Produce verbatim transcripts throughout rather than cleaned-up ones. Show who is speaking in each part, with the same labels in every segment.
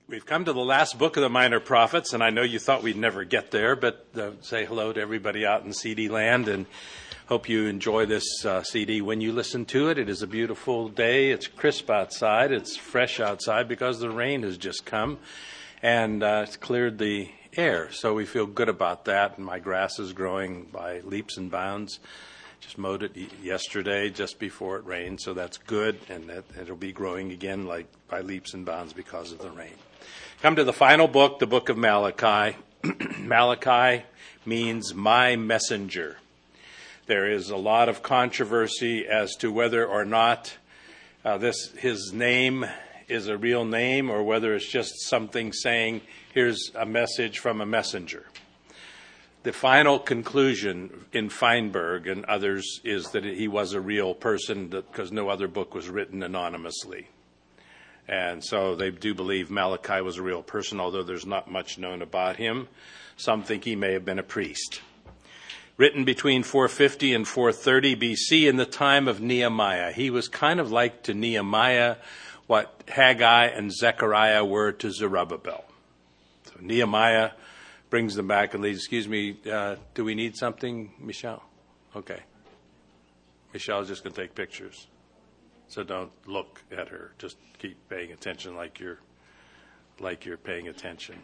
Speaker 1: We've come to the last book of the Minor Prophets, and I know you thought we'd never get there, but uh, say hello to everybody out in C D land, and hope you enjoy this uh, C D when you listen to it. It is a beautiful day. It's crisp outside. It's fresh outside because the rain has just come, and uh, it's cleared the air, so we feel good about that, and my grass is growing by leaps and bounds. Just mowed it yesterday just before it rained, so that's good, and that, it'll be growing again like by leaps and bounds because of the rain. Come to the final book, the book of Malachi. Malachi means my messenger. There is a lot of controversy as to whether or not uh, this his name is a real name or whether it's just something saying, here's a message from a messenger. The final conclusion in Feinberg and others is that he was a real person because no other book was written anonymously. And so they do believe Malachi was a real person, although there's not much known about him. Some think he may have been a priest. Written between four fifty and four thirty B C in the time of Nehemiah. He was kind of like to Nehemiah what Haggai and Zechariah were to Zerubbabel. So Nehemiah brings them back and leads. Excuse me, uh, do we need something, Michelle? Okay. Michelle's just going to take pictures. So don't look at her. Just keep paying attention like you're like you're paying attention.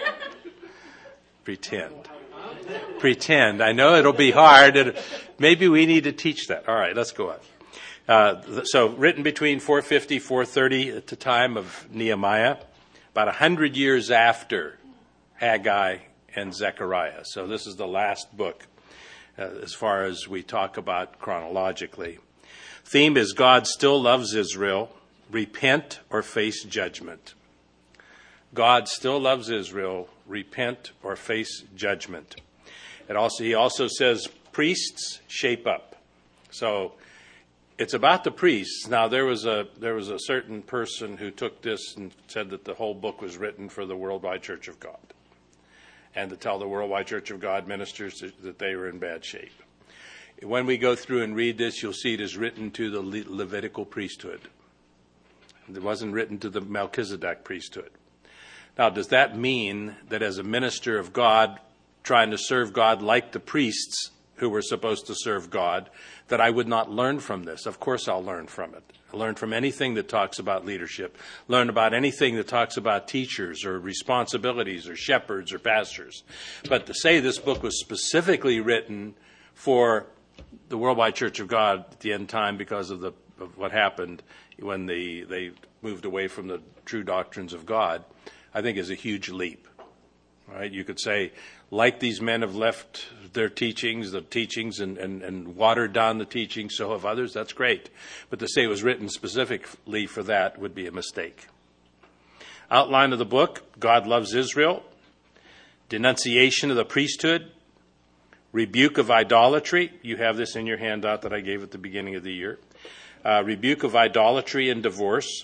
Speaker 1: Pretend. Pretend. I know it'll be hard. It, maybe we need to teach that. All right, let's go on. Uh, so written between four fifty, four thirty at the time of Nehemiah, about one hundred years after Haggai and Zechariah. So this is the last book uh, as far as we talk about chronologically. Theme is God still loves Israel. Repent or face judgment. God still loves Israel. Repent or face judgment. It also he also says priests shape up. So it's about the priests. Now there was a there was a certain person who took this and said that the whole book was written for the Worldwide Church of God, and to tell the Worldwide Church of God ministers that they were in bad shape. When we go through and read this, you'll see it is written to the Le- Levitical priesthood. It wasn't written to the Melchizedek priesthood. Now, does that mean that as a minister of God, trying to serve God like the priests who were supposed to serve God, that I would not learn from this? Of course I'll learn from it. I'll learn from anything that talks about leadership. Learn about anything that talks about teachers or responsibilities or shepherds or pastors. But to say this book was specifically written for the Worldwide Church of God at the end time because of the of what happened when the, they moved away from the true doctrines of God, I think is a huge leap. Right? You could say, like these men have left their teachings, the teachings, and, and, and watered down the teachings, so have others. That's great. But to say it was written specifically for that would be a mistake. Outline of the book, God loves Israel. Denunciation of the priesthood. Rebuke of idolatry. You have this in your handout that I gave at the beginning of the year. Uh, rebuke of idolatry and divorce.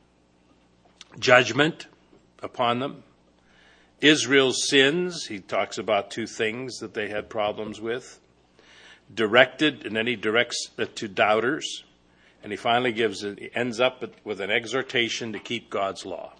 Speaker 1: Judgment upon them. Israel's sins. He talks about two things that they had problems with. Directed, and then he directs it to doubters. And he finally gives it, he ends up with an exhortation to keep God's law.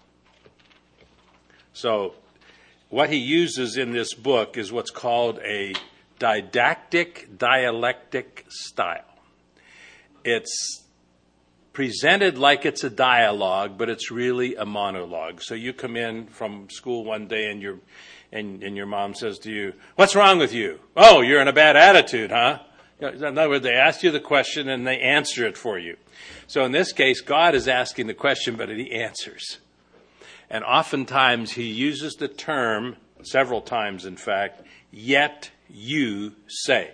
Speaker 1: So what he uses in this book is what's called a didactic dialectic style. It's presented like it's a dialogue, but it's really a monologue. So you come in from school one day and your and, and your mom says to you, "What's wrong with you?" "Oh, you're in a bad attitude, huh?" In other words, they ask you the question and they answer it for you. So in this case, God is asking the question, but he answers. And oftentimes he uses the term, several times in fact, yet you say.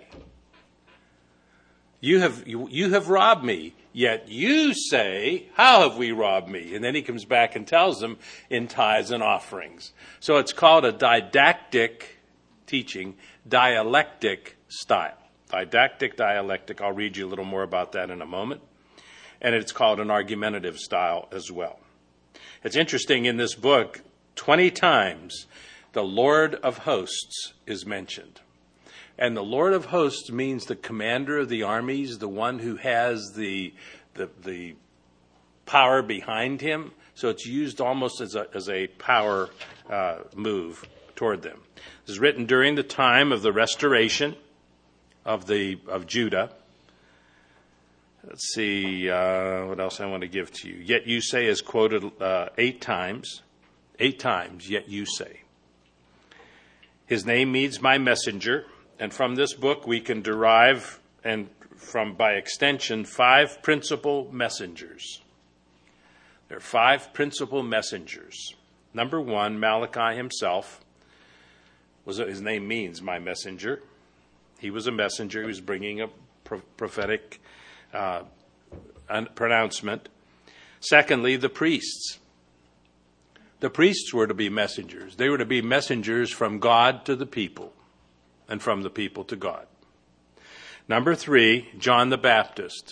Speaker 1: You have you, you have robbed me, yet you say, how have we robbed me? And then he comes back and tells them in tithes and offerings. So it's called a didactic teaching, dialectic style. Didactic, dialectic. I'll read you a little more about that in a moment. And it's called an argumentative style as well. It's interesting in this book, twenty times the Lord of hosts is mentioned. And the Lord of hosts means the commander of the armies, the one who has the, the, the power behind him. So it's used almost as a, as a power uh, move toward them. This is written during the time of the restoration of the of Judah. Let's see, uh, what else I want to give to you. Yet you say is quoted uh, eight times. Eight times, yet you say. His name means my messenger. And from this book we can derive, and from by extension, five principal messengers. There are five principal messengers. Number one, Malachi himself. Was his name means my messenger. He was a messenger. He was bringing a pro- prophetic uh, pronouncement. Secondly, the priests. The priests were to be messengers. They were to be messengers from God to the people, and from the people to God. Number three, John the Baptist.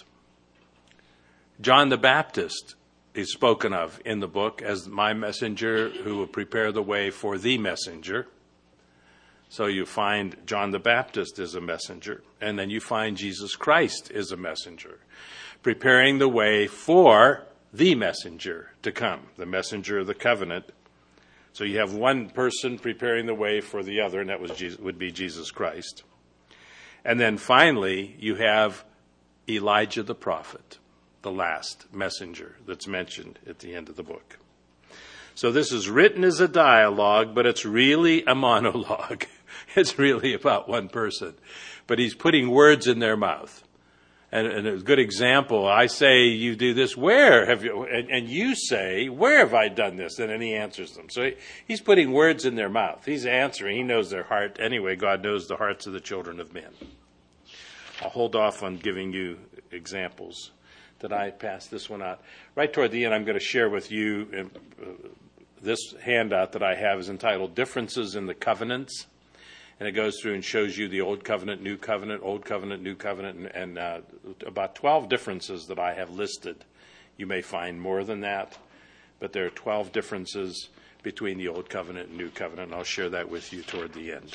Speaker 1: John the Baptist is spoken of in the book as my messenger who will prepare the way for the messenger. So you find John the Baptist is a messenger, and then you find Jesus Christ is a messenger, preparing the way for the messenger to come, the messenger of the covenant. So you have one person preparing the way for the other, and that was Jesus, would be Jesus Christ. And then finally, you have Elijah the prophet, the last messenger that's mentioned at the end of the book. So this is written as a dialogue, but it's really a monologue. It's really about one person. But he's putting words in their mouth. And, and a good example, I say, you do this, where have you, and, and you say, where have I done this? And then he answers them. So he, he's putting words in their mouth. He's answering. He knows their heart. Anyway, God knows the hearts of the children of men. I'll hold off on giving you examples. Did I pass this one out? Right toward the end, I'm going to share with you, uh, this handout that I have is entitled Differences in the Covenants. And it goes through and shows you the Old Covenant, New Covenant, Old Covenant, New Covenant, and, and uh, about twelve differences that I have listed. You may find more than that, but there are twelve differences between the Old Covenant and New Covenant, and I'll share that with you toward the end.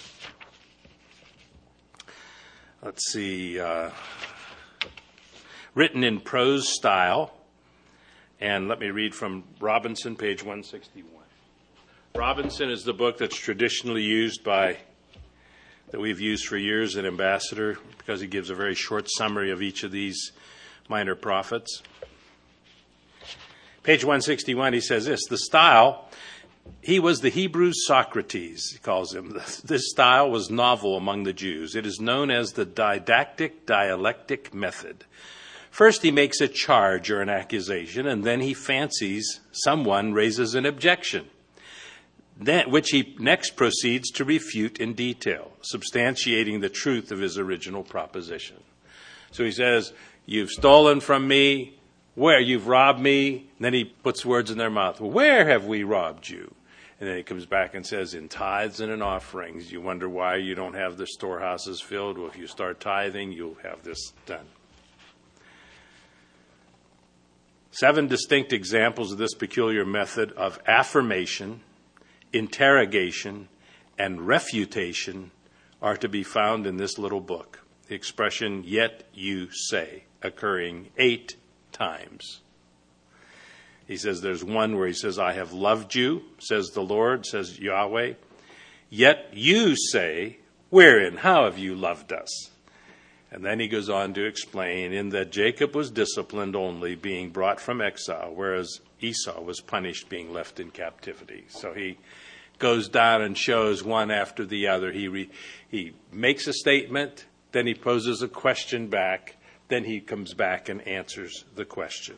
Speaker 1: Let's see. Uh, written in prose style, and let me read from Robinson, page one sixty-one. Robinson is the book that's traditionally used by that we've used for years at Ambassador, because he gives a very short summary of each of these minor prophets. Page one sixty-one, he says this, the style, he was the Hebrew Socrates, he calls him. This style was novel among the Jews. It is known as the didactic dialectic method. First he makes a charge or an accusation, and then he fancies someone raises an objection, Then, which he next proceeds to refute in detail, substantiating the truth of his original proposition. So he says, you've stolen from me, where you've robbed me, and then he puts words in their mouth. Well, where have we robbed you? And then he comes back and says, in tithes and in offerings. You wonder why you don't have the storehouses filled. Well, if you start tithing, you'll have this done. Seven distinct examples of this peculiar method of affirmation, interrogation, and refutation are to be found in this little book. The expression, yet you say, occurring eight times. He says there's one where he says, I have loved you, says the Lord, says Yahweh. Yet you say, wherein, how have you loved us? And then he goes on to explain, in that Jacob was disciplined only, being brought from exile, whereas Esau was punished, being left in captivity. So he goes down and shows one after the other. He re, he makes a statement, then he poses a question back, then he comes back and answers the question.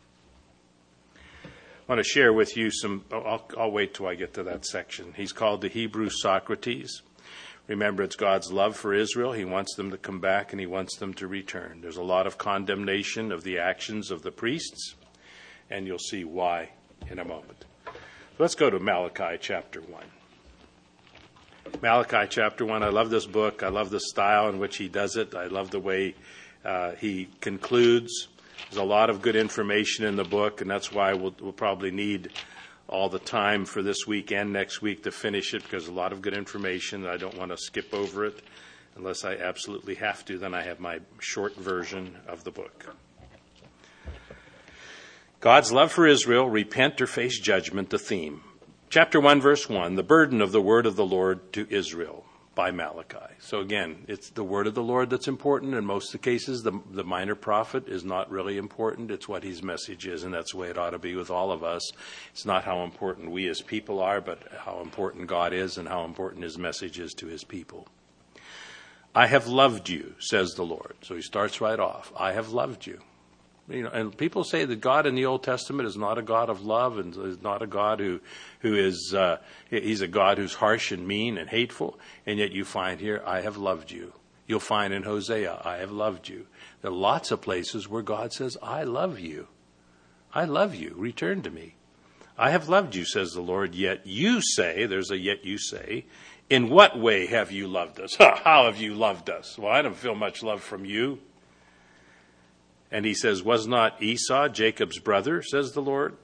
Speaker 1: I want to share with you some, I'll, I'll wait till I get to that section. He's called the Hebrew Socrates. Remember, it's God's love for Israel. He wants them to come back and he wants them to return. There's a lot of condemnation of the actions of the priests, and you'll see why in a moment. Let's go to Malachi chapter one. Malachi chapter one. I love this book. I love the style in which he does it. I love the way uh, he concludes. There's a lot of good information in the book, and that's why we'll, we'll probably need all the time for this week and next week to finish it, because a lot of good information. I don't want to skip over it unless I absolutely have to. Then I have my short version of the book. God's love for Israel, repent or face judgment, the theme. Chapter one, verse one, the burden of the word of the Lord to Israel by Malachi. So again, it's the word of the Lord that's important. In most of the cases, the, the minor prophet is not really important. It's what his message is, and that's the way it ought to be with all of us. It's not how important we as people are, but how important God is and how important his message is to his people. I have loved you, says the Lord. So he starts right off. I have loved you. You know, and people say that God in the Old Testament is not a God of love and is not a God who, who is, uh, he's a God who's harsh and mean and hateful. And yet you find here, I have loved you. You'll find in Hosea, I have loved you. There are lots of places where God says, I love you. I love you. Return to me. I have loved you, says the Lord. Yet you say, there's a yet you say, in what way have you loved us? How have you loved us? Well, I don't feel much love from you. And he says, was not Esau Jacob's brother, says the Lord?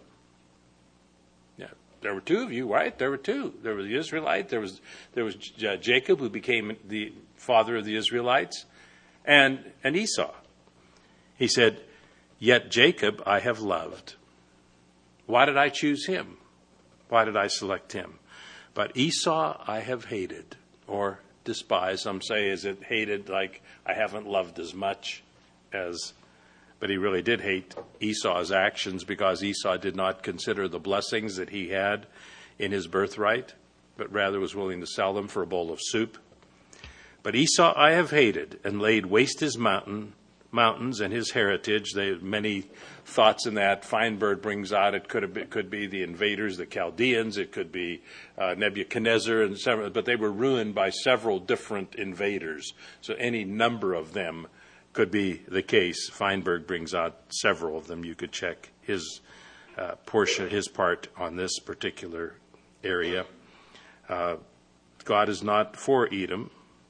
Speaker 1: Yeah, there were two of you, right? There were two. There was the Israelite. There was there was uh, Jacob, who became the father of the Israelites, and, and Esau. He said, yet Jacob I have loved. Why did I choose him? Why did I select him? But Esau I have hated, or despised. Some say, is it hated like I haven't loved as much as... But he really did hate Esau's actions because Esau did not consider the blessings that he had in his birthright, but rather was willing to sell them for a bowl of soup. But Esau I have hated and laid waste his mountain, mountains and his heritage. There are many thoughts in that. Feinberg brings out it could have been, could be the invaders, the Chaldeans. It could be uh, Nebuchadnezzar, and several, but they were ruined by several different invaders. So any number of them could be the case. Feinberg brings out several of them. You could check his uh, portion, his part on this particular area. Uh, God is not for Edom.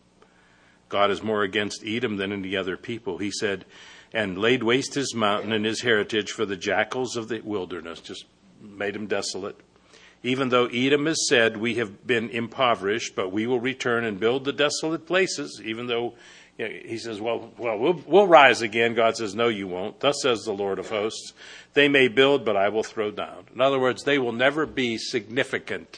Speaker 1: God is more against Edom than any other people. He said, and laid waste his mountain and his heritage for the jackals of the wilderness, just made him desolate. Even though Edom has said, we have been impoverished, but we will return and build the desolate places, even though he says, well, well, we'll, we'll rise again. God says, no, you won't. Thus says the Lord of hosts. They may build, but I will throw down. In other words, they will never be significant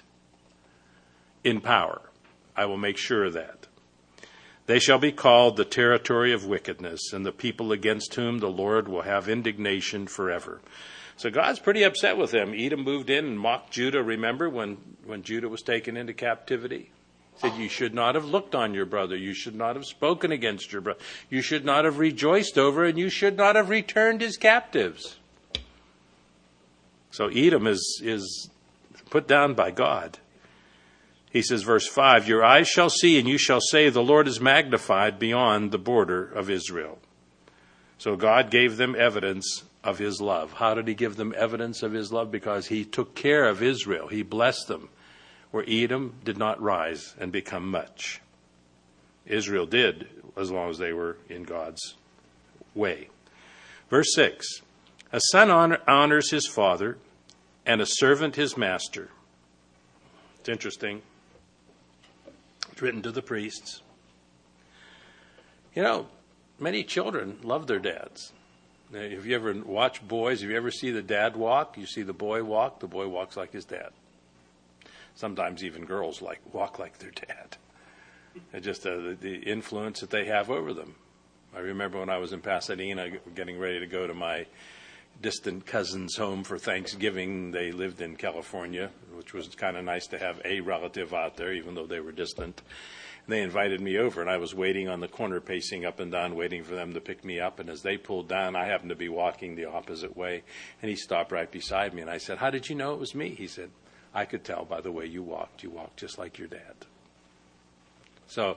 Speaker 1: in power. I will make sure of that. They shall be called the territory of wickedness, and the people against whom the Lord will have indignation forever. So God's pretty upset with them. Edom moved in and mocked Judah. Remember when, when Judah was taken into captivity? Said, you should not have looked on your brother. You should not have spoken against your brother. You should not have rejoiced over, and you should not have returned his captives. So Edom is, is put down by God. He says, verse five, your eyes shall see, and you shall say, the Lord is magnified beyond the border of Israel. So God gave them evidence of his love. How did he give them evidence of his love? Because he took care of Israel. He blessed them. Where Edom did not rise and become much. Israel did, as long as they were in God's way. Verse six, a son honor, honors his father, and a servant his master. It's interesting. It's written to the priests. You know, many children love their dads. Now, if you ever watch boys, if you ever see the dad walk, you see the boy walk, the boy walks like his dad. Sometimes even girls like walk like their dad. It's just uh, the, the influence that they have over them. I remember when I was in Pasadena getting ready to go to my distant cousin's home for Thanksgiving. They lived in California, which was kind of nice to have a relative out there, even though they were distant. And they invited me over, and I was waiting on the corner, pacing up and down, waiting for them to pick me up. And as they pulled down, I happened to be walking the opposite way, and he stopped right beside me. And I said, how did you know it was me? He said, I could tell by the way you walked. You walked just like your dad. So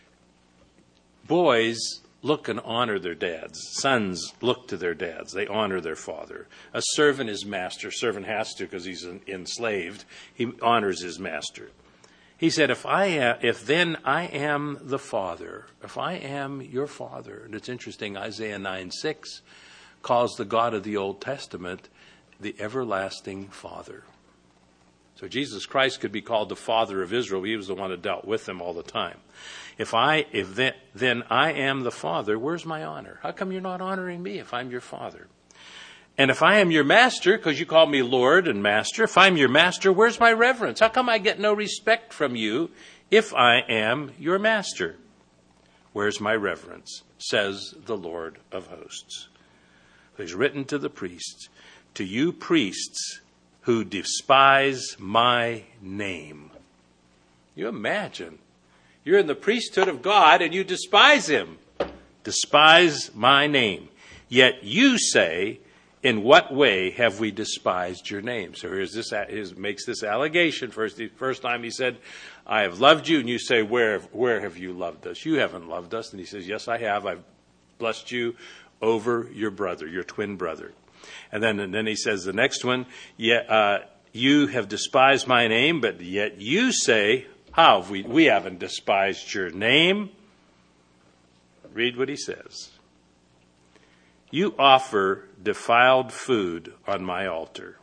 Speaker 1: boys look and honor their dads. Sons look to their dads. They honor their father. A servant is master. Servant has to because he's enslaved. He honors his master. He said, if I am, if then I am the father, if I am your father, and it's interesting, Isaiah nine six calls the God of the Old Testament the everlasting Father. So Jesus Christ could be called the Father of Israel. He was the one that dealt with them all the time. If I, if then, then I am the Father, where's my honor? How come you're not honoring me if I'm your Father? And if I am your master, because you call me Lord and master, if I'm your master, where's my reverence? How come I get no respect from you if I am your master? Where's my reverence? Says the Lord of hosts. He's written to the priests, to you priests who despise my name. You imagine, you're in the priesthood of God and you despise him. Despise my name. Yet you say, in what way have we despised your name? So here's this, he makes this allegation. First, the first time he said, I have loved you. And you say, where, where have you loved us? You haven't loved us. And he says, yes, I have. I've blessed you over your brother, your twin brother. And then, and then he says the next one, yeah, uh, you have despised my name, but yet you say, how have we, we haven't despised your name. Read what he says. You offer defiled food on my altar.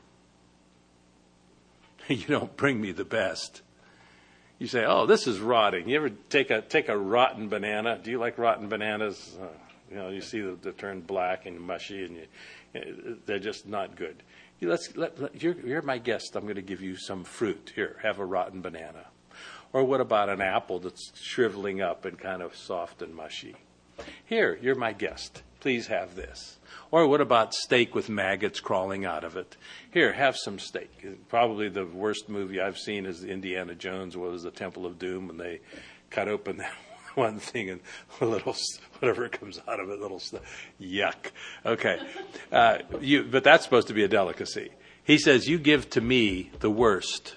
Speaker 1: You don't bring me the best. You say, oh, this is rotting. You ever take a take a rotten banana? Do you like rotten bananas? Uh, you know, you see them, they turn black and mushy, and you, they're just not good. You, let's, let, let, you're, you're my guest. I'm going to give you some fruit. Here, have a rotten banana. Or what about an apple that's shriveling up and kind of soft and mushy? Here, you're my guest. Please have this. Or what about steak with maggots crawling out of it? Here, have some steak. Probably the worst movie I've seen is Indiana Jones, was the Temple of Doom, and they cut open that one thing and a little, whatever comes out of it, little stuff. Yuck. Okay. Uh, you, but that's supposed to be a delicacy. He says, you give to me the worst.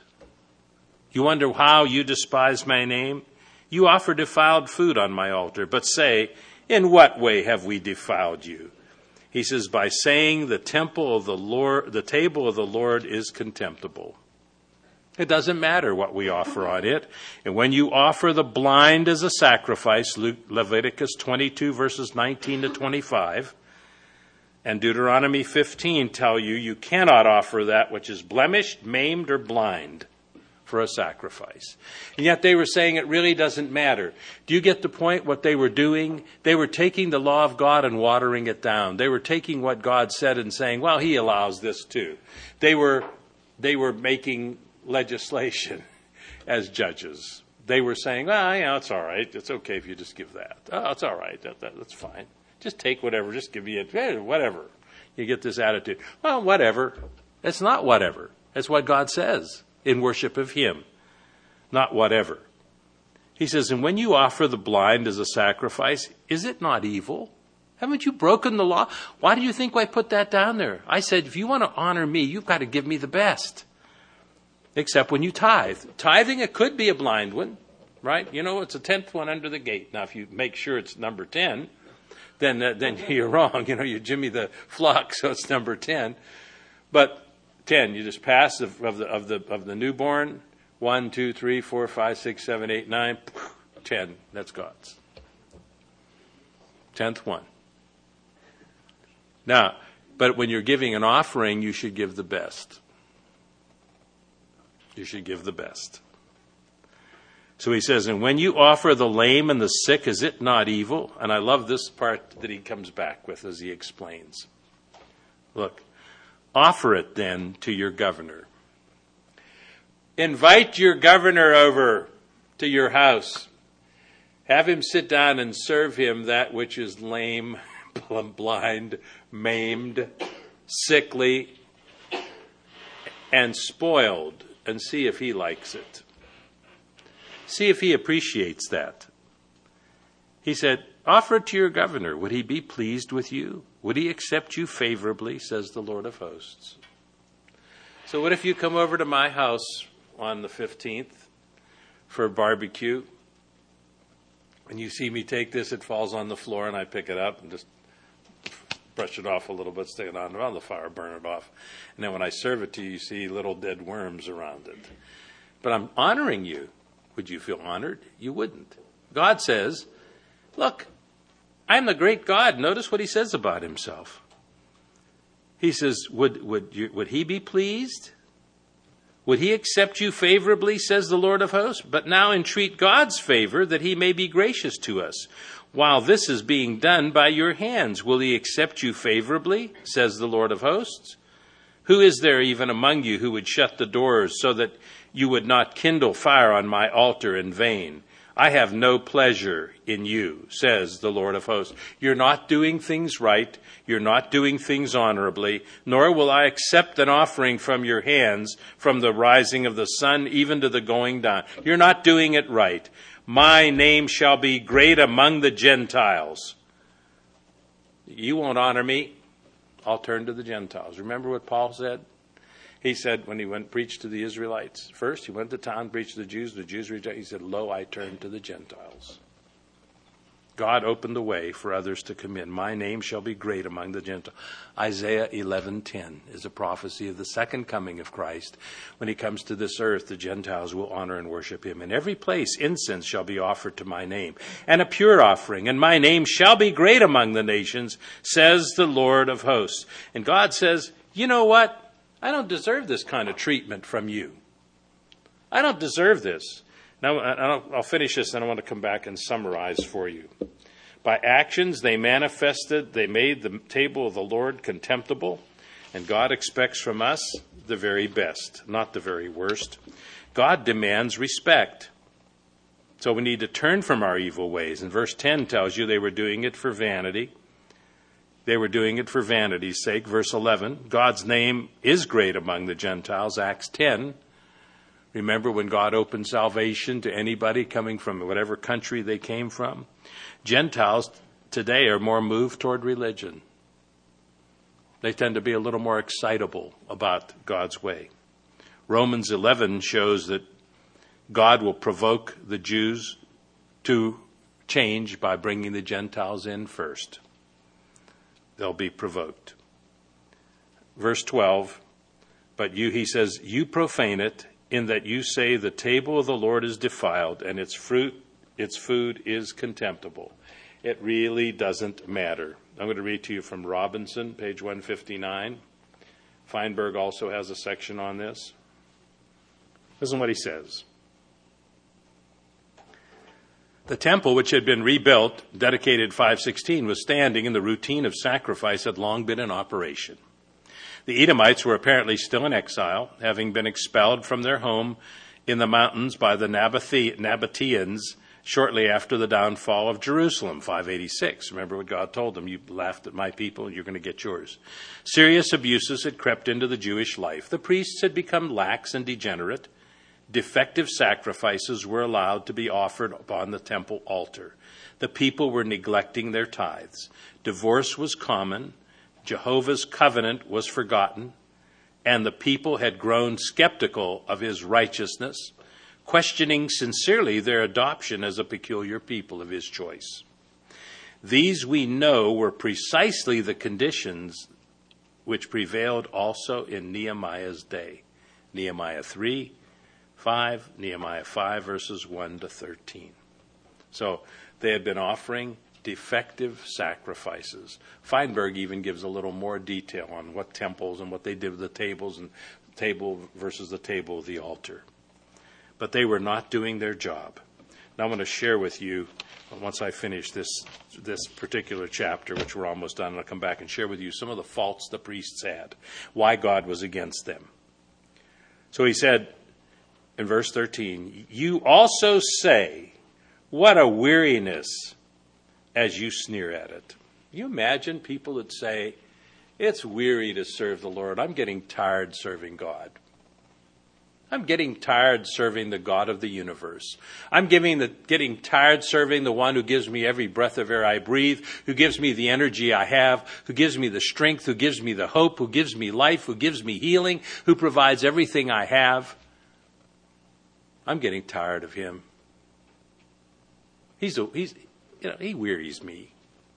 Speaker 1: You wonder how you despise my name? You offer defiled food on my altar, but say, in what way have we defiled you? He says, by saying the temple of the Lord, the table of the Lord is contemptible. It doesn't matter what we offer on it. And when you offer the blind as a sacrifice, Leviticus twenty-two, verses nineteen to twenty-five, and Deuteronomy fifteen tell you you cannot offer that which is blemished, maimed, or blind for a sacrifice. And yet they were saying it really doesn't matter. Do you get the point what they were doing? They were taking the law of God and watering it down. They were taking what God said and saying, well, he allows this too. They were, they were making legislation as judges. They were saying, well, yeah, it's all right. It's okay if you just give that. Oh, it's all right. That, that, that's fine. Just take whatever. Just give me it. Eh, whatever. You get this attitude. Well, whatever. It's not whatever. It's what God says in worship of him. Not whatever. He says, and when you offer the blind as a sacrifice, is it not evil? Haven't you broken the law? Why do you think I put that down there? I said, if you want to honor me, you've got to give me the best. Except when you tithe. Tithing, it could be a blind one, right? You know, it's a tenth one under the gate. Now, if you make sure it's number ten, then uh, then you're wrong. You know, you're Jimmy the flock, so it's number ten. But ten, you just pass of, of the of the of the newborn. One, two, three, four, five, six, seven, eight, nine, ten. That's God's. Tenth one. Now, but when you're giving an offering, you should give the best. You should give the best. So he says, and when you offer the lame and the sick, is it not evil? And I love this part that he comes back with as he explains. Look, offer it then to your governor. Invite your governor over to your house. Have him sit down and serve him that which is lame, blind, maimed, sickly, and spoiled, and see if he likes it. See if he appreciates that. He said, offer it to your governor. Would he be pleased with you? Would he accept you favorably, says the Lord of hosts. So what if you come over to my house on the fifteenth for a barbecue, and you see me take this, it falls on the floor, and I pick it up and just brush it off a little bit, stick it on, on the fire, burn it off. And then when I serve it to you, you see little dead worms around it. But I'm honoring you. Would you feel honored? You wouldn't. God says, look, I'm the great God. Notice what he says about himself. He says, would, would, you, would he be pleased? Would he accept you favorably, says the Lord of hosts? But now entreat God's favor that he may be gracious to us. while this is being done by your hands? Will he accept you favorably, says the Lord of hosts? Who is there even among you who would shut the doors so that you would not kindle fire on my altar in vain? I have no pleasure in you, says the Lord of hosts. You're not doing things right. You're not doing things honorably, nor will I accept an offering from your hands from the rising of the sun even to the going down. You're not doing it right. My name shall be great among the Gentiles. You won't honor me. I'll turn to the Gentiles. Remember what Paul said? He said when he went and preached to the Israelites, first he went to town, preached to the Jews, the Jews rejected. He said, lo, I turn to the Gentiles. God opened the way for others to come in. My name shall be great among the Gentiles. Isaiah eleven ten is a prophecy of the second coming of Christ. When he comes to this earth, the Gentiles will honor and worship him. In every place incense shall be offered to my name, and a pure offering, and my name shall be great among the nations, says the Lord of hosts. And God says, you know what? I don't deserve this kind of treatment from you. I don't deserve this. Now, I'll finish this, and I want to come back and summarize for you. By actions, they manifested, they made the table of the Lord contemptible, and God expects from us the very best, not the very worst. God demands respect. So we need to turn from our evil ways. And verse ten tells you they were doing it for vanity. They were doing it for vanity's sake. Verse eleven, God's name is great among the Gentiles. Acts ten, remember when God opened salvation to anybody coming from whatever country they came from? Gentiles today are more moved toward religion. They tend to be a little more excitable about God's way. Romans eleven shows that God will provoke the Jews to change by bringing the Gentiles in first. They'll be provoked. Verse twelve, but you, he says, you profane it in that you say the table of the Lord is defiled and its fruit, its food is contemptible. It really doesn't matter. I'm going to read to you from Robinson, page one fifty-nine. Feinberg also has a section on this. Listen to what he says. The temple, which had been rebuilt, dedicated five sixteen, was standing, and the routine of sacrifice had long been in operation. The Edomites were apparently still in exile, having been expelled from their home in the mountains by the Nabateans shortly after the downfall of Jerusalem, five eighty-six. Remember what God told them, you laughed at my people, you're going to get yours. Serious abuses had crept into the Jewish life. The priests had become lax and degenerate. Defective sacrifices were allowed to be offered upon the temple altar. The people were neglecting their tithes. Divorce was common. Jehovah's covenant was forgotten. And the people had grown skeptical of his righteousness, questioning sincerely their adoption as a peculiar people of his choice. These, we know, were precisely the conditions which prevailed also in Nehemiah's day. Nehemiah three, five, Nehemiah five, verses one to thirteen. So they had been offering defective sacrifices. Feinberg even gives a little more detail on what temples and what they did with the tables and table versus the table of the altar. But they were not doing their job. Now I want to share with you, once I finish this this particular chapter, which we're almost done, and I'll come back and share with you some of the faults the priests had, why God was against them. So he said in verse thirteen, you also say, what a weariness, as you sneer at it. Can you imagine people that say, it's weary to serve the Lord. I'm getting tired serving God. I'm getting tired serving the God of the universe. I'm getting, the, getting tired serving the one who gives me every breath of air I breathe, who gives me the energy I have, who gives me the strength, who gives me the hope, who gives me life, who gives me healing, who provides everything I have. I'm getting tired of him. He's, a, he's, you know, he wearies me.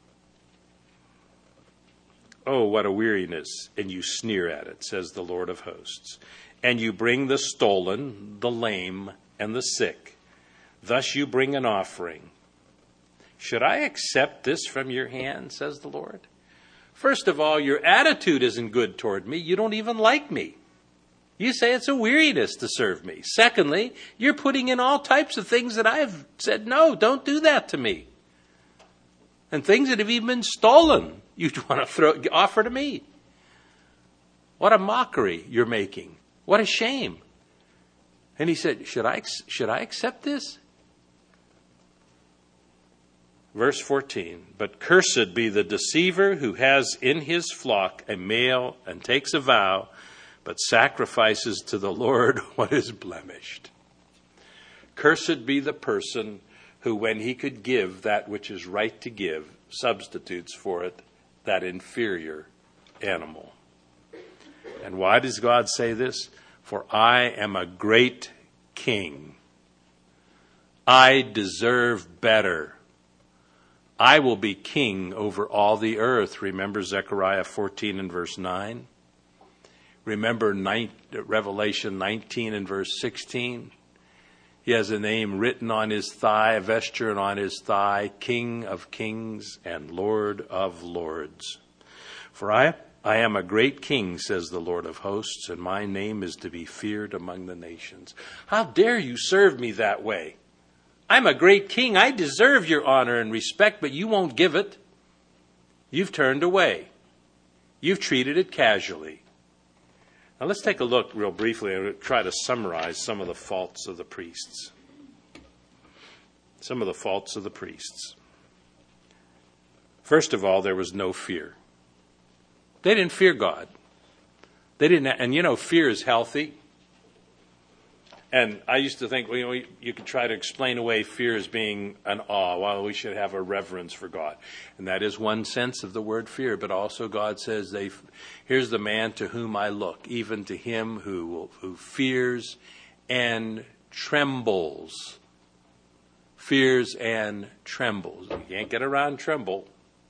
Speaker 1: Oh, what a weariness, and you sneer at it, says the Lord of hosts. And you bring the stolen, the lame, and the sick. Thus you bring an offering. Should I accept this from your hand, says the Lord? First of all, your attitude isn't good toward me. You don't even like me. You say it's a weariness to serve me. Secondly, you're putting in all types of things that I've said, no, don't do that to me. and things that have even been stolen, you'd want to throw, offer to me. What a mockery you're making. What a shame. And he said, should I, should I accept this? Verse fourteen, but cursed be the deceiver who has in his flock a male and takes a vow, but sacrifices to the Lord what is blemished. Cursed be the person who, when he could give that which is right to give, substitutes for it that inferior animal. And why does God say this? For I am a great king. I deserve better. I will be king over all the earth. Remember Zechariah fourteen and verse nine? Remember Revelation nineteen and verse sixteen? He has a name written on his thigh, a vesture on his thigh, King of kings and Lord of lords. For I, I am a great king, says the Lord of hosts, and my name is to be feared among the nations. How dare you serve me that way? I'm a great king. I deserve your honor and respect, but you won't give it. You've turned away. You've treated it casually. Now let's take a look real briefly and try to summarize some of the faults of the priests. Some of the faults of the priests. First of all, there was no fear. They didn't fear God. They didn't, and you know, fear is healthy. And I used to think, well, you know, you could try to explain away fear as being an awe. Well, we should have a reverence for God. And that is one sense of the word fear. But also God says, they, here's the man to whom I look, even to him who, who fears and trembles. Fears and trembles. You can't get around tremble.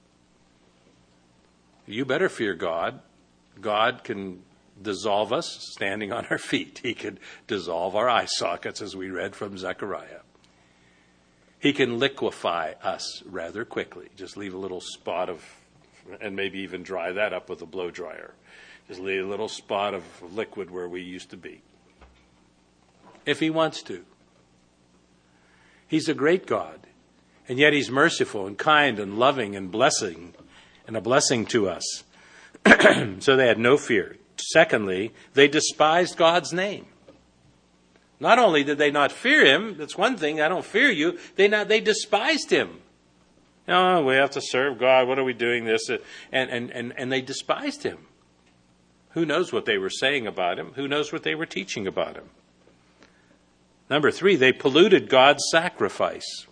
Speaker 1: You better fear God. God can dissolve us standing on our feet. He could dissolve our eye sockets, as we read from Zechariah. He can liquefy us rather quickly. Just leave a little spot of, and maybe even dry that up with a blow dryer. Just leave a little spot of liquid where we used to be. If he wants to. He's a great God. And yet he's merciful and kind and loving and blessing and a blessing to us. So they had no fear. Secondly, they despised God's name. Not only did they not fear him, that's one thing, I don't fear you, they not, they despised him. Oh, we have to serve God, what are we doing this? And, and, and, and they despised him. Who knows what they were saying about him? Who knows what they were teaching about him? Number three, they polluted God's sacrifice.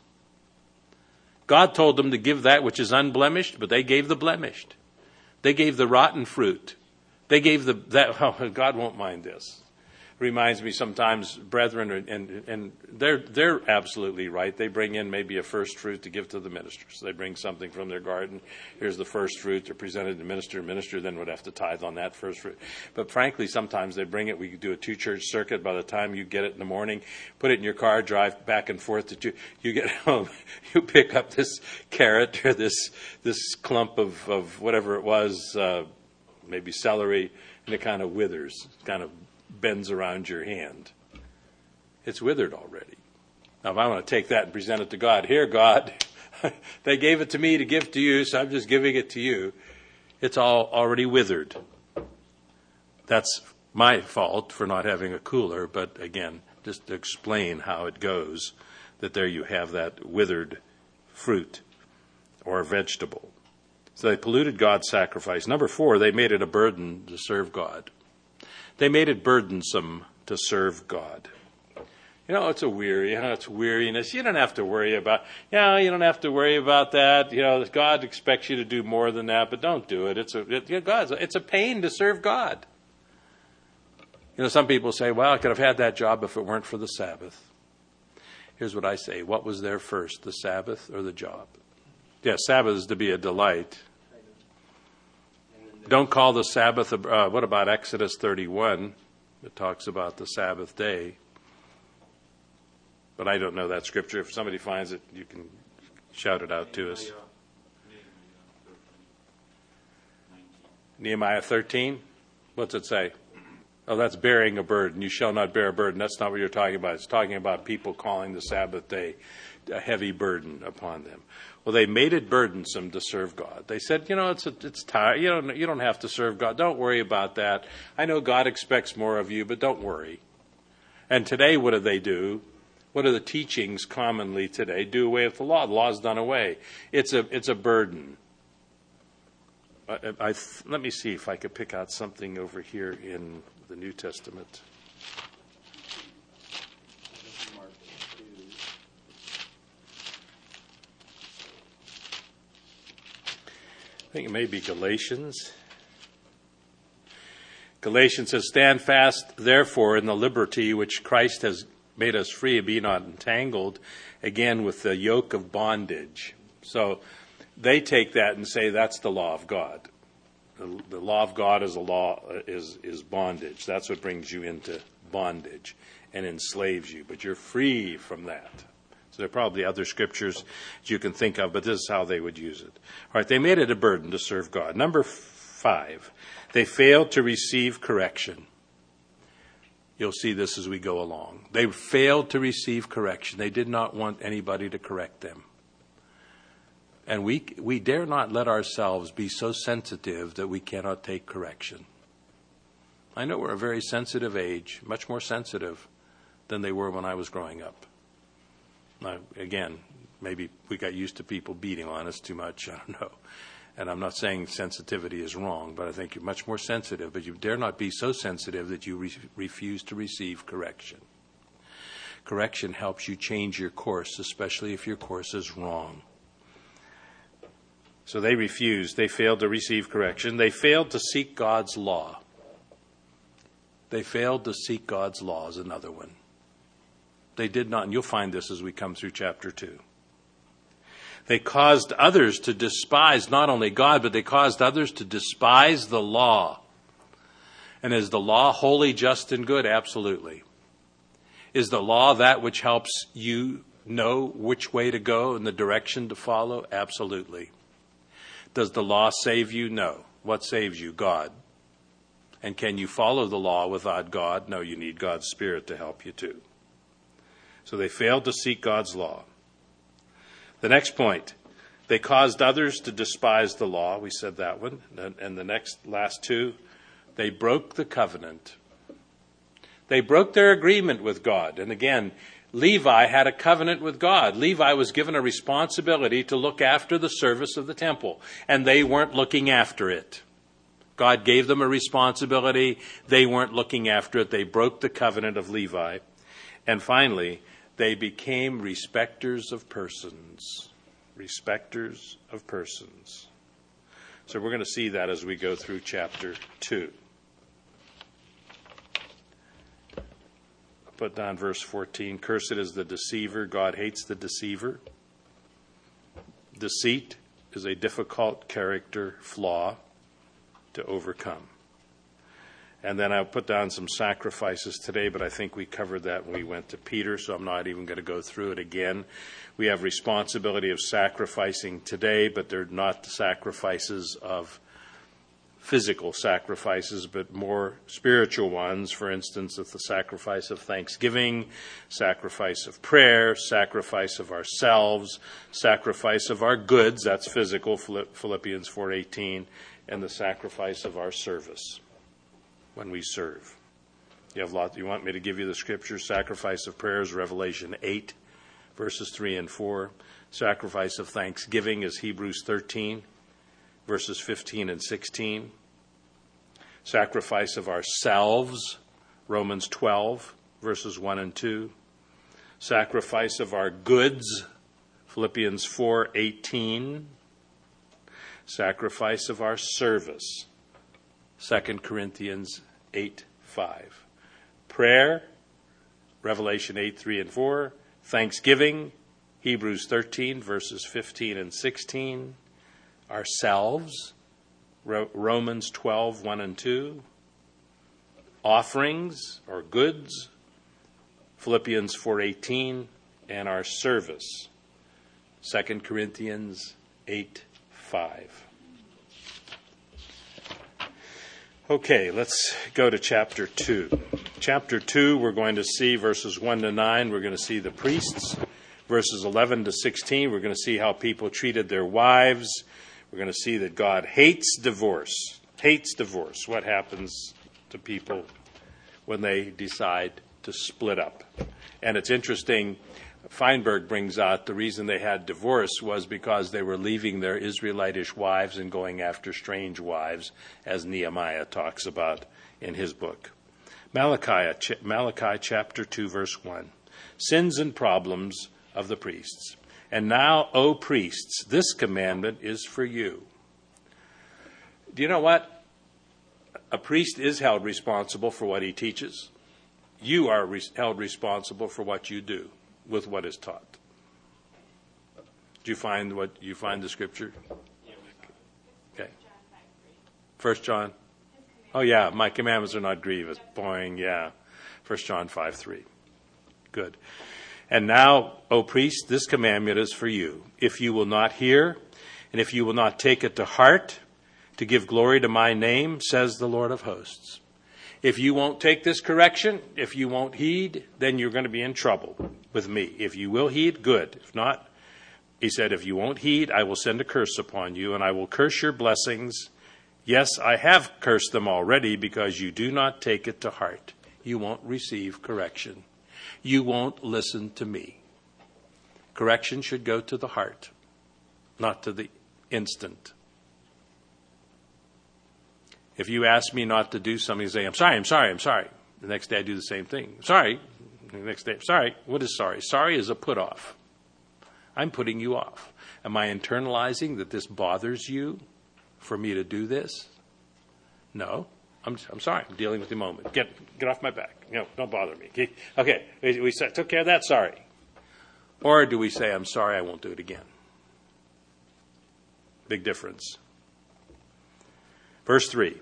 Speaker 1: God told them to give that which is unblemished, but they gave the blemished. They gave the rotten fruit. They gave the, that, oh, God won't mind this. Reminds me sometimes, brethren, and, and they're, they're absolutely right. They bring in maybe a first fruit to give to the ministers. They bring something from their garden. Here's the first fruit. They're presented to the minister. The minister then would have to tithe on that first fruit. But frankly, sometimes they bring it. We could do a two-church circuit. By the time you get it in the morning, put it in your car, drive back and forth to two. You get home, you pick up this carrot or this this clump of, of whatever it was, uh, maybe celery, and it kind of withers, kind of bends around your hand. It's withered already. Now, if I want to take that and present it to God, here, God, they gave it to me to give to you, so I'm just giving it to you. It's all already withered. That's my fault for not having a cooler, but again, just to explain how it goes, that there you have that withered fruit or vegetable. So they polluted God's sacrifice. Number four, they made it a burden to serve God. They made it burdensome to serve God. You know, it's a weary, you know, it's weariness. You don't have to worry about, you know, you don't have to worry about that. You know, God expects you to do more than that, but don't do it. It's a, it, you know, God, it's a pain to serve God. You know, some people say, well, I could have had that job if it weren't for the Sabbath. Here's what I say. What was there first, the Sabbath or the job? Yes, Sabbath is to be a delight. Don't call the Sabbath, uh, what about Exodus thirty-one? It talks about the Sabbath day. But I don't know that scripture. If somebody finds it, you can shout it out to us. Nehemiah thirteen? What's it say? Oh, that's bearing a burden. You shall not bear a burden. That's not what you're talking about. It's talking about people calling the Sabbath day a heavy burden upon them. Well, they made it burdensome to serve God. They said, you know, it's a, it's tired. You don't you don't have to serve God. Don't worry about that. I know God expects more of you, but don't worry. And today, what do they do? What are the teachings commonly today? Do away with the law. The law's done away. It's a it's a burden. I, I, let me see if I could pick out something over here in the New Testament. I think it may be Galatians. Galatians says, stand fast, therefore, in the liberty which Christ has made us free, be not entangled again with the yoke of bondage. So they take that and say that's the law of God. The, the law of God is a law is is bondage. That's what brings you into bondage and enslaves you. But you're free from that. So there are probably other scriptures you can think of, but this is how they would use it. All right, they made it a burden to serve God. Number five, they failed to receive correction. You'll see this as we go along. They failed to receive correction. They did not want anybody to correct them. And we we dare not let ourselves be so sensitive that we cannot take correction. I know we're a very sensitive age, much more sensitive than they were when I was growing up. Now, again, maybe we got used to people beating on us too much. I don't know. And I'm not saying sensitivity is wrong, but I think you're much more sensitive. But you dare not be so sensitive that you re- refuse to receive correction. Correction helps you change your course, especially if your course is wrong. So they refused. They failed to receive correction. They failed to seek God's law. They failed to seek God's law is another one. They did not, and you'll find this as we come through chapter two. They caused others to despise not only God, but they caused others to despise the law. And is the law holy, just, and good? Absolutely. Is the law that which helps you know which way to go and the direction to follow? Absolutely. Does the law save you? No. What saves you? God. And can you follow the law without God? No, you need God's Spirit to help you too. So they failed to seek God's law. The next point, they caused others to despise the law. We said that one. And the next, last two, they broke the covenant. They broke their agreement with God. And again, Levi had a covenant with God. Levi was given a responsibility to look after the service of the temple. And they weren't looking after it. God gave them a responsibility. They weren't looking after it. They broke the covenant of Levi. And finally, they became respecters of persons. Respecters of persons. So we're going to see that as we go through chapter two. I'll put down verse fourteen. Cursed is the deceiver. God hates the deceiver. Deceit is a difficult character flaw to overcome. And then I'll put down some sacrifices today, but I think we covered that when we went to Peter, so I'm not even going to go through it again. We have responsibility of sacrificing today, but they're not the sacrifices of physical sacrifices, but more spiritual ones. For instance, the sacrifice of thanksgiving, sacrifice of prayer, sacrifice of ourselves, sacrifice of our goods, that's physical, Philippians four eighteen, and the sacrifice of our service. When we serve. You have a lot. You want me to give you the scripture? Sacrifice of prayers, Revelation eight, verses three and four. Sacrifice of thanksgiving is Hebrews thirteen, verses fifteen and sixteen. Sacrifice of ourselves, Romans twelve, verses one and two. Sacrifice of our goods, Philippians four eighteen. Sacrifice of our service, Second Corinthians eight five. Prayer, Revelation eight three and four. Thanksgiving, Hebrews thirteen, verses fifteen and sixteen. Ourselves, Romans twelve one and two. Offerings or goods, Philippians four eighteen. And our service, Second Corinthians eight five. Okay, let's go to chapter two. Chapter two, we're going to see verses one to nine. We're going to see the priests. Verses eleven to sixteen, we're going to see how people treated their wives. We're going to see that God hates divorce. Hates divorce. What happens to people when they decide to split up? And it's interesting, Feinberg brings out the reason they had divorce was because they were leaving their Israelitish wives and going after strange wives, as Nehemiah talks about in his book. Malachi, Malachi chapter two, verse one. Sins and problems of the priests. And now, O priests, this commandment is for you. Do you know what? A priest is held responsible for what he teaches. You are re- held responsible for what you do with what is taught. Do you find what you find the scripture? Okay. First John. Oh yeah, my commandments are not grievous. Boing, yeah. First John five three. Good. And now, O priest, this commandment is for you. If you will not hear, and if you will not take it to heart, to give glory to my name, says the Lord of hosts. If you won't take this correction, if you won't heed, then you're going to be in trouble with me. If you will heed, good. If not, he said, if you won't heed, I will send a curse upon you, and I will curse your blessings. Yes, I have cursed them already because you do not take it to heart. You won't receive correction. You won't listen to me. Correction should go to the heart, not to the instant. If you ask me not to do something, you say, I'm sorry, I'm sorry, I'm sorry. The next day I do the same thing. Sorry. The next day, sorry. What is sorry? Sorry is a put off. I'm putting you off. Am I internalizing that this bothers you for me to do this? No. I'm I'm sorry. I'm dealing with the moment. Get get off my back. No, don't bother me. Okay, we, we took care of that. Sorry. Or do we say, I'm sorry, I won't do it again? Big difference. Verse three.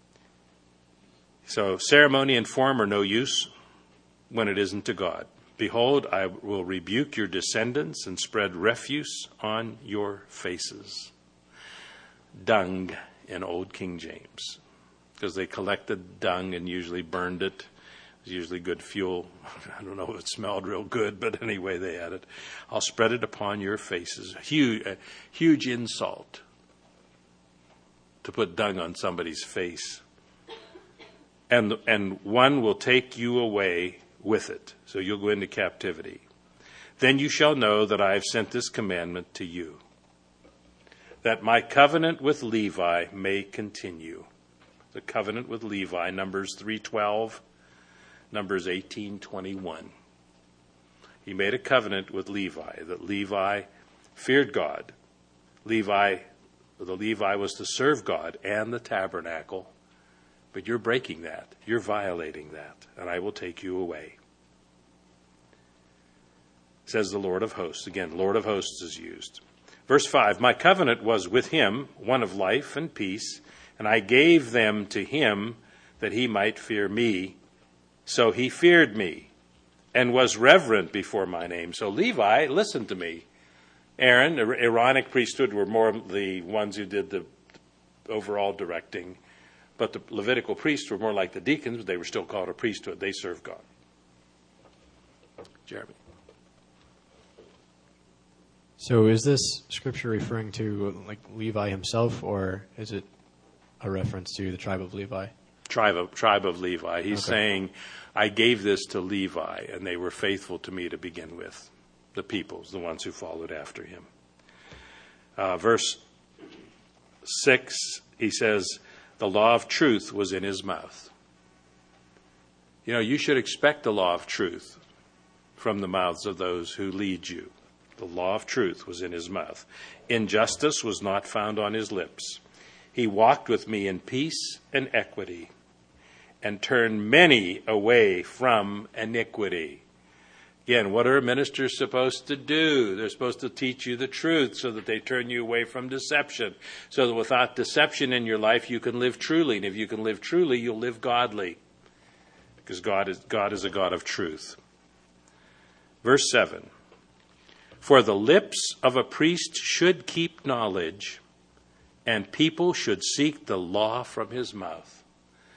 Speaker 1: So ceremony and form are no use when it isn't to God. Behold, I will rebuke your descendants and spread refuse on your faces. Dung in Old King James. Because they collected dung and usually burned it. It was usually good fuel. I don't know if it smelled real good, but anyway, they had it. I'll spread it upon your faces. Huge, a huge insult to put dung on somebody's face. And, and one will take you away with it. So you'll go into captivity. Then you shall know that I have sent this commandment to you, that my covenant with Levi may continue. The covenant with Levi, Numbers three twelve, Numbers eighteen twenty-one. He made a covenant with Levi, that Levi feared God. Levi, the Levi was to serve God and the tabernacle, but you're breaking that. You're violating that, and I will take you away. Says the Lord of hosts. Again, Lord of hosts is used. Verse five, my covenant was with him, one of life and peace, and I gave them to him that he might fear me. So he feared me and was reverent before my name. So Levi, listen to me. Aaron, the Aaronic priesthood, were more the ones who did the overall directing. But the Levitical priests were more like the deacons. But they were still called a priesthood. They served God. Jeremy.
Speaker 2: So is this scripture referring to like Levi himself, or is it a reference to the tribe of Levi?
Speaker 1: Tribe of, tribe of Levi. He's
Speaker 2: Okay.
Speaker 1: saying, I gave this to Levi, and they were faithful to me to begin with. The peoples, the ones who followed after him. Uh, verse six, he says, the law of truth was in his mouth. You know, you should expect the law of truth from the mouths of those who lead you. The law of truth was in his mouth. Injustice was not found on his lips. He walked with me in peace and equity, and turned many away from iniquity. Again, what are ministers supposed to do? They're supposed to teach you the truth so that they turn you away from deception. So that without deception in your life, you can live truly. And if you can live truly, you'll live godly. Because God is, God is a God of truth. Verse seven. For the lips of a priest should keep knowledge, and people should seek the law from his mouth.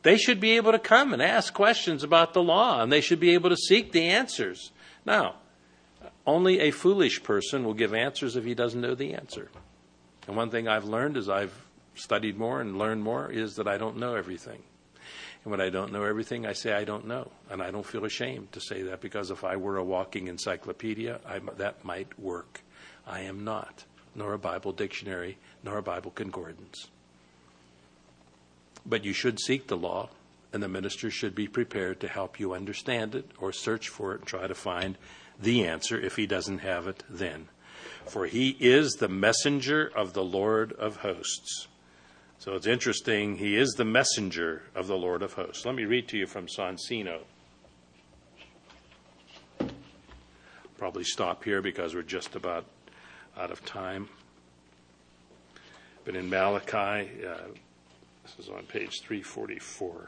Speaker 1: They should be able to come and ask questions about the law, and they should be able to seek the answers. Now, only a foolish person will give answers if he doesn't know the answer. And one thing I've learned as I've studied more and learned more is that I don't know everything. And when I don't know everything, I say I don't know. And I don't feel ashamed to say that, because if I were a walking encyclopedia, I, that might work. I am not, nor a Bible dictionary, nor a Bible concordance. But you should seek the law, and the minister should be prepared to help you understand it or search for it and try to find the answer if he doesn't have it then. For he is the messenger of the Lord of hosts. So it's interesting, he is the messenger of the Lord of hosts. Let me read to you from Sonsino. Probably stop here because we're just about out of time. But in Malachi, uh, this is on page three forty-four.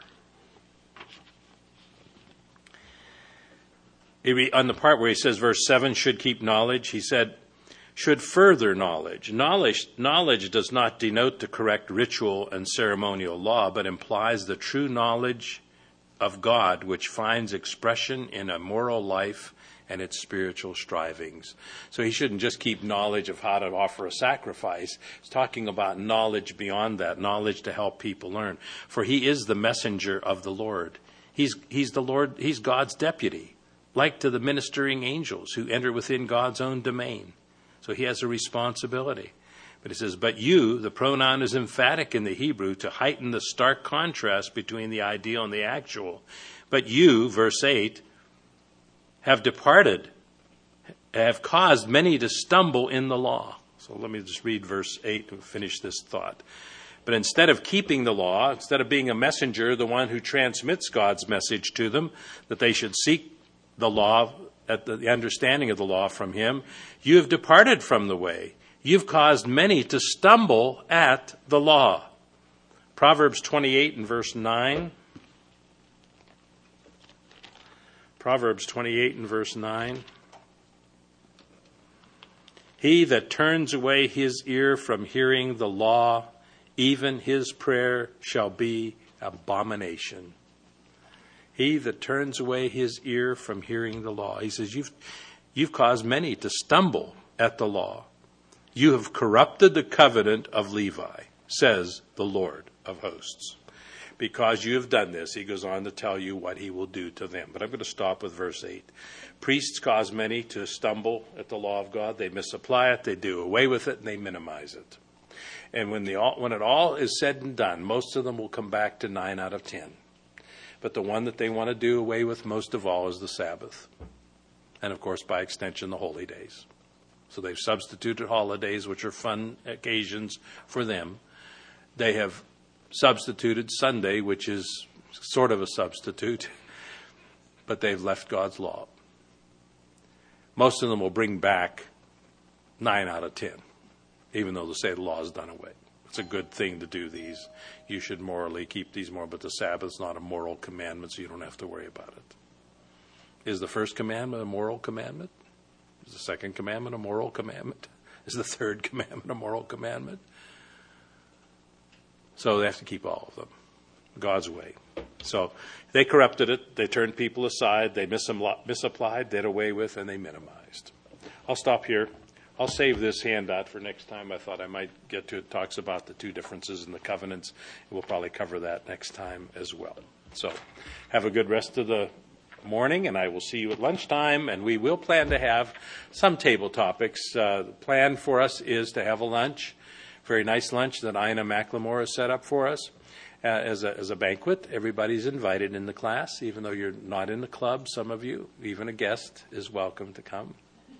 Speaker 1: On the part where he says, verse seven, should keep knowledge, he said, should further knowledge. Knowledge, knowledge does not denote the correct ritual and ceremonial law, but implies the true knowledge of God, which finds expression in a moral life and its spiritual strivings. So he shouldn't just keep knowledge of how to offer a sacrifice. He's talking about knowledge beyond that, knowledge to help people learn. For he is the messenger of the Lord. He's, he's the Lord, he's God's deputy, like to the ministering angels who enter within God's own domain. So he has a responsibility. But he says, but you, the pronoun is emphatic in the Hebrew to heighten the stark contrast between the ideal and the actual. But you, verse eight, have departed, have caused many to stumble in the law. So let me just read verse eight and finish this thought. But instead of keeping the law, instead of being a messenger, the one who transmits God's message to them, that they should seek the law, at the, the understanding of the law from him, you have departed from the way. You've caused many to stumble at the law. Proverbs twenty-eight and verse nine. Proverbs twenty-eight and verse nine. He that turns away his ear from hearing the law, even his prayer shall be abomination. He that turns away his ear from hearing the law. He says, you've, you've caused many to stumble at the law. You have corrupted the covenant of Levi, says the Lord of hosts. Because you have done this, he goes on to tell you what he will do to them. But I'm going to stop with verse eight. Priests cause many to stumble at the law of God. They misapply it, they do away with it, and they minimize it. And when, the, when it all is said and done, most of them will come back to nine out of ten. But the one that they want to do away with most of all is the Sabbath. And, of course, by extension, the holy days. So they've substituted holidays, which are fun occasions for them. They have substituted Sunday, which is sort of a substitute. But they've left God's law. Most of them will bring back nine out of ten, even though they say the law is done away. It's a good thing to do these. You should morally keep these more, but the Sabbath's not a moral commandment, so you don't have to worry about it. Is the first commandment a moral commandment? Is the second commandment a moral commandment? Is the third commandment a moral commandment? So they have to keep all of them, God's way. So they corrupted it. They turned people aside. They misapplied, did away with, and they minimized. I'll stop here. I'll save this handout for next time. I thought I might get to it. Talks about the two differences in the covenants. We'll probably cover that next time as well. So have a good rest of the morning, and I will see you at lunchtime. And we will plan to have some table topics. Uh, the plan for us is to have a lunch, very nice lunch that Ina McLemore has set up for us uh, as, a, as a banquet. Everybody's invited in the class, even though you're not in the club. Some of you, even a guest, is welcome to come.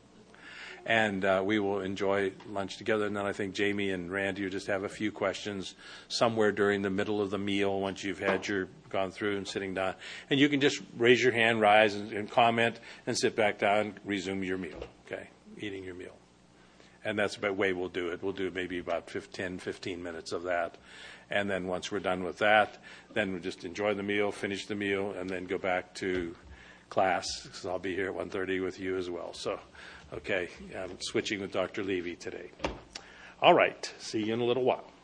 Speaker 1: And uh, we will enjoy lunch together. And then I think Jamie and Randy will just have a few questions somewhere during the middle of the meal once you've had your gone through and sitting down. And you can just raise your hand, rise, and, and comment, and sit back down, resume your meal, okay, eating your meal. And that's the way we'll do it. We'll do maybe about ten, fifteen minutes of that. And then once we're done with that, then we'll just enjoy the meal, finish the meal, and then go back to class, because I'll be here at one thirty with you as well. So. Okay, I'm switching with Doctor Levy today. All right, see you in a little while.